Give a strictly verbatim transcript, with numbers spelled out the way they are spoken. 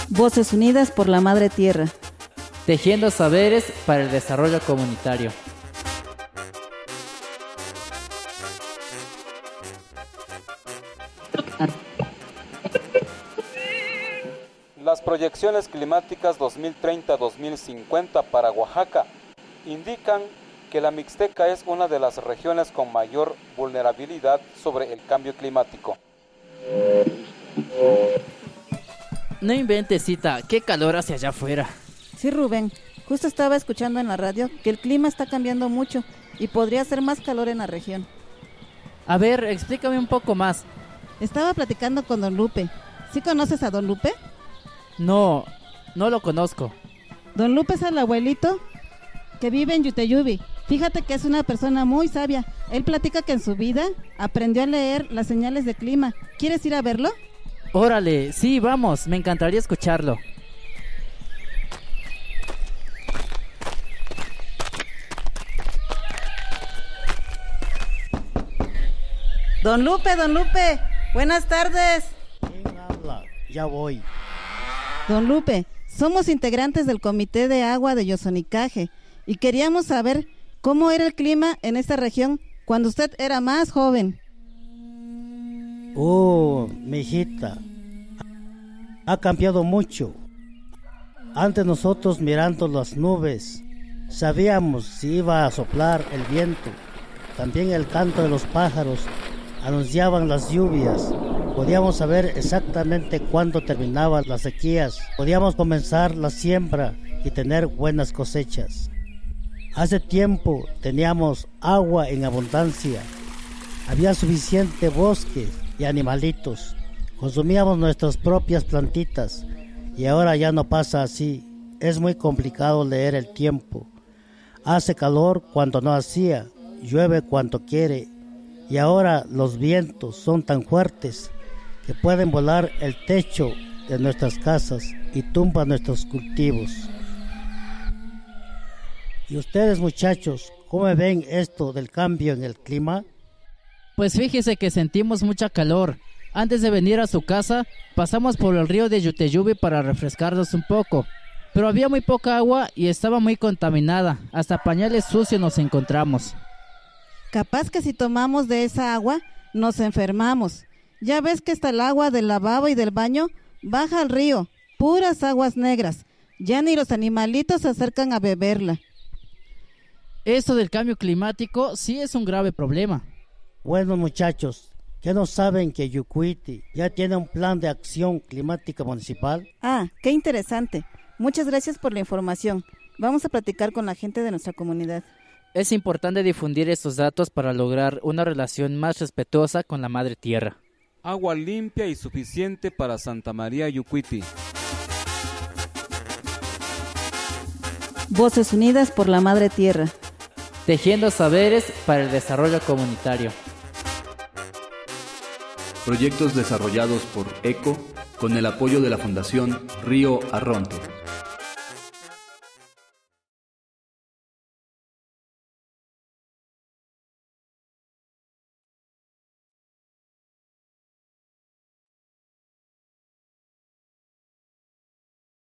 Voces unidas por la Madre Tierra. Tejiendo saberes para el desarrollo comunitario. Las proyecciones climáticas dos mil treinta a dos mil cincuenta para Oaxaca indican que la Mixteca es una de las regiones con mayor vulnerabilidad sobre el cambio climático. No inventes, Cita, qué calor hacia allá afuera. Sí, Rubén, justo estaba escuchando en la radio que el clima está cambiando mucho y podría hacer más calor en la región. A ver, explícame un poco más. Estaba platicando con don Lupe. ¿Sí conoces a don Lupe? No, no lo conozco. Don Lupe es el abuelito que vive en Yuteyubi. Fíjate que es una persona muy sabia. Él platica que en su vida aprendió a leer las señales de clima. ¿Quieres ir a verlo? Órale, sí, vamos, me encantaría escucharlo. Don Lupe, don Lupe, buenas tardes. ¿Quién habla? Ya voy. Don Lupe, somos integrantes del Comité de Agua de Yosonicaje y queríamos saber cómo era el clima en esta región cuando usted era más joven. Oh, mijita, ha cambiado mucho. Antes nosotros mirando las nubes, sabíamos si iba a soplar el viento. También el canto de los pájaros anunciaban las lluvias. Podíamos saber exactamente cuándo terminaban las sequías. Podíamos comenzar la siembra y tener buenas cosechas. Hace tiempo teníamos agua en abundancia. Había suficiente bosque y animalitos. Consumíamos nuestras propias plantitas. Y ahora ya no pasa así. Es muy complicado leer el tiempo. Hace calor cuando no hacía. Llueve cuando quiere. Y ahora los vientos son tan fuertes que pueden volar el techo de nuestras casas y tumban nuestros cultivos. ¿Y ustedes, muchachos, cómo ven esto del cambio en el clima? Pues fíjese que sentimos mucha calor. Antes de venir a su casa, pasamos por el río de Yuteyubi para refrescarnos un poco. Pero había muy poca agua y estaba muy contaminada. Hasta pañales sucios nos encontramos. Capaz que si tomamos de esa agua, nos enfermamos. Ya ves que hasta el agua del lavabo y del baño baja al río, puras aguas negras. Ya ni los animalitos se acercan a beberla. Esto del cambio climático sí es un grave problema. Bueno, muchachos, ¿qué no saben que Yucuiti ya tiene un plan de acción climática municipal? Ah, qué interesante. Muchas gracias por la información. Vamos a platicar con la gente de nuestra comunidad. Es importante difundir estos datos para lograr una relación más respetuosa con la Madre Tierra. Agua limpia y suficiente para Santa María Yucuiti. Voces unidas por la Madre Tierra. Tejiendo saberes para el desarrollo comunitario. Proyectos desarrollados por ECO con el apoyo de la Fundación Río Arronte.